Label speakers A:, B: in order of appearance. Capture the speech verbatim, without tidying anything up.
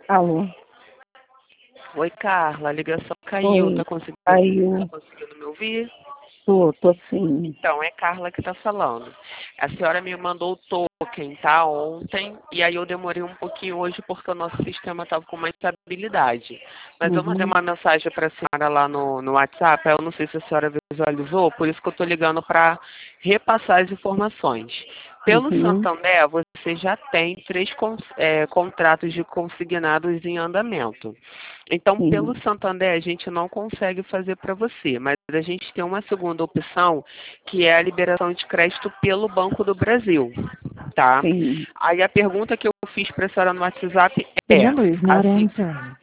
A: Alô?
B: Oi, Carla, a ligação caiu.
A: Oi,
B: Tá conseguindo, tá
A: caiu.
B: conseguindo me ouvir?
A: Tô, tô sim.
B: Então, é Carla que tá falando. A senhora me mandou o token, tá? Ontem, e aí eu demorei um pouquinho hoje porque o nosso sistema estava com uma instabilidade. Mas eu mandei
A: Uhum,
B: uma mensagem para a senhora lá no, no WhatsApp, eu não sei se a senhora visualizou, por isso que eu estou ligando para repassar as informações. Pelo
A: uhum,
B: Santander, você já tem três con- é, contratos de consignados em andamento. Então, pelo
A: sim,
B: Santander, a gente não consegue fazer para você, mas a gente tem uma segunda opção, que é a liberação de crédito pelo Banco do Brasil, tá?
A: sim.
B: Aí a pergunta que eu fiz para a senhora no WhatsApp é,
A: Tem a luz
B: assim,
A: laranja.